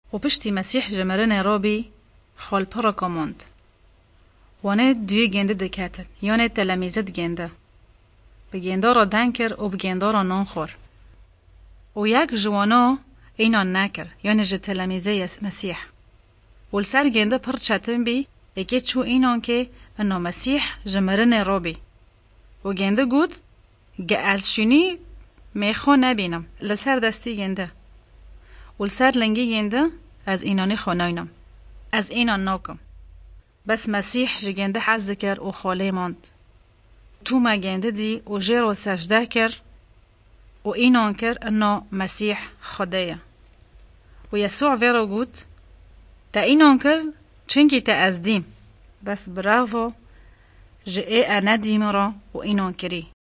و پشتی مسیح جمرن رابی خال پرا کاموند. وانه دوی گنده دکتر یانه تلمیزت گنده. به گنده را دنکر و به گنده را نان خور. و یک جوانا اینان نکر یانه جه تلمیزه مسیح. و لسر گنده پر چتن بی اکی چو اینان که انا مسیح جمرن رابی. و گنده گود گه از شنی میخوا نبینم لسر دستی گنده. و لسر لنگی گنده از اینانی خوناینم. از اینان ناکم. بس مسیح جه گنده حزد کر و خاله ماند. تو ما گنده دی و جه رو سجده کر و اینان کر انا مسیح خدایه. و یسوع ویرا گود تا اینان کر چنگی تا از دیم. بس براو جه انا دیم را و اینان کری.